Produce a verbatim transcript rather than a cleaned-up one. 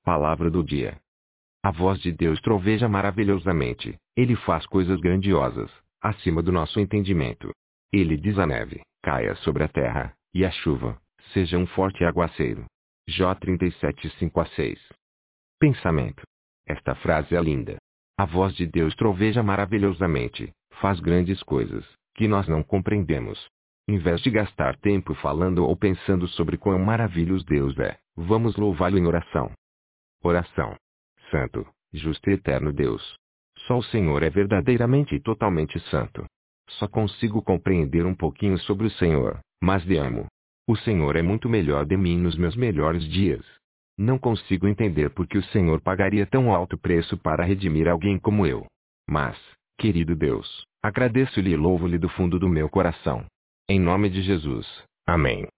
Palavra do dia. A voz de Deus troveja maravilhosamente. Ele faz coisas grandiosas, acima do nosso entendimento. Ele diz à neve, caia sobre a terra, e a chuva, seja um forte aguaceiro. Jó trinta e sete, cinco a seis. Pensamento. Esta frase é linda. A voz de Deus troveja maravilhosamente, faz grandes coisas, que nós não compreendemos. Em vez de gastar tempo falando ou pensando sobre quão maravilhoso Deus é, vamos louvá-lo em oração. Oração. Santo, justo e eterno Deus. Só o Senhor é verdadeiramente e totalmente santo. Só consigo compreender um pouquinho sobre o Senhor, mas lhe amo. O Senhor é muito melhor de mim nos meus melhores dias. Não consigo entender por que o Senhor pagaria tão alto preço para redimir alguém como eu. Mas, querido Deus, agradeço-lhe e louvo-lhe do fundo do meu coração. Em nome de Jesus. Amém.